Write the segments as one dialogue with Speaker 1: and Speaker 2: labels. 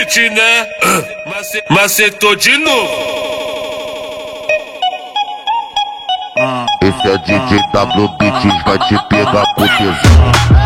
Speaker 1: beat, né? Macetou de novo.
Speaker 2: Esse é DJ W Beats, vai te pegar com tesão.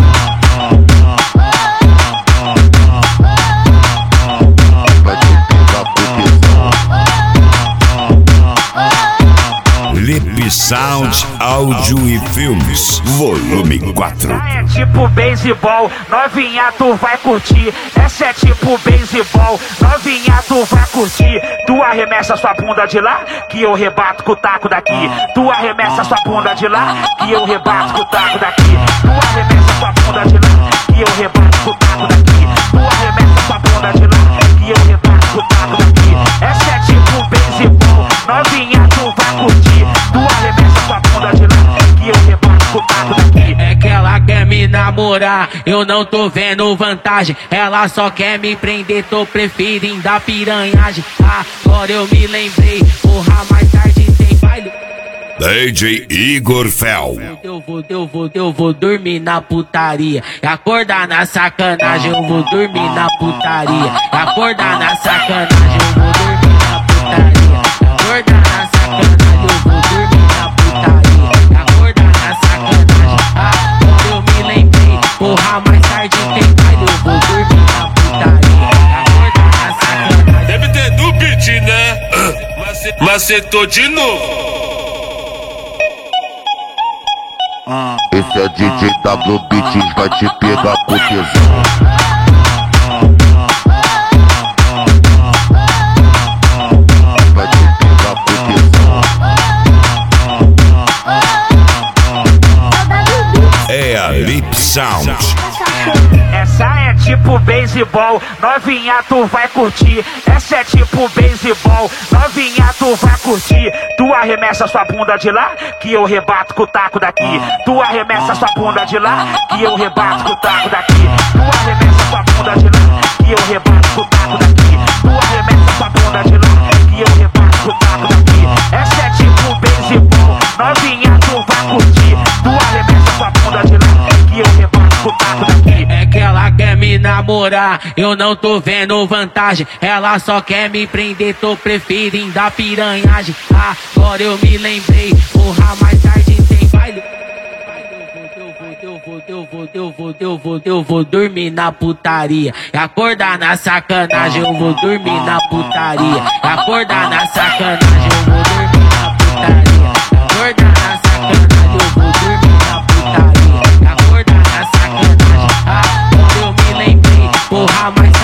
Speaker 3: Lip Sound, áudio e filmes, volume 4.
Speaker 4: É tipo beisebol, novinha tu vai curtir. Essa é tipo beisebol, novinha tu vai curtir. Tu arremessa sua bunda de lá, que eu rebato com o taco daqui. Tu arremessa sua bunda de lá, que eu rebato com o taco daqui. Tu arremessa sua bunda de lá, que eu rebato com o taco daqui. Tu arremessa sua bunda de lá, que eu rebato com o taco daqui. Essa é tipo beisebol, novinha tu vai curtir. Tu arremessa sua bunda de lá, que eu rebato com o taco daqui.
Speaker 5: É que ela quer me namorar, eu não tô vendo vantagem. Ela só quer me prender, tô preferindo a piranhagem. Agora eu me lembrei, porra, mais tarde tem baile.
Speaker 3: DJ Igor Fel.
Speaker 5: Eu vou dormir na putaria e acordar na sacanagem. Eu vou dormir na putaria e acordar na sacanagem. Eu vou dormir na putaria e acordar na sacanagem. Eu vou dormir na putaria e acordar na sacanagem. Agora eu me lembrei, porra, mais tarde tem baile. Eu vou dormir na putaria e acordar na sacanagem.
Speaker 1: Deve ter no beat, né? Macetou de novo.
Speaker 2: Esse é DJ W Beats, vai te pegar com tesão. Vai te pegar com tesão.
Speaker 3: É a Lip Sound.
Speaker 4: Essa é tipo beisebol, novinha tu vai curtir. Essa é tipo beisebol, novinha tu vai curtir. Tu arremessa sua bunda de lá, que eu rebato com o taco daqui. Tu arremessa sua bunda de lá, que eu rebato com o taco daqui. Tu arremessa sua bunda de lá, que eu rebato com o taco daqui. Tu arremessa sua bunda de lá, que eu rebato com o taco daqui. Essa é tipo beisebol, novinha tu vai curtir. Tu arremessa sua bunda de lá, que eu rebato com o taco daqui.
Speaker 5: É que ela quer me namorar, eu não tô vendo vantagem. Ela só quer me prender, tô preferindo a piranhagem. Agora eu me lembrei, porra, mais tarde tem baile. Eu vou dormir na putaria e acordar na sacanagem. Eu vou dormir na putaria e acordar na sacanagem. Eu vou dormir na putaria e acordar na sacanagem. Eu vou dormir na putaria e acordar na sacanagem. Agora eu me lembrei, porra, mais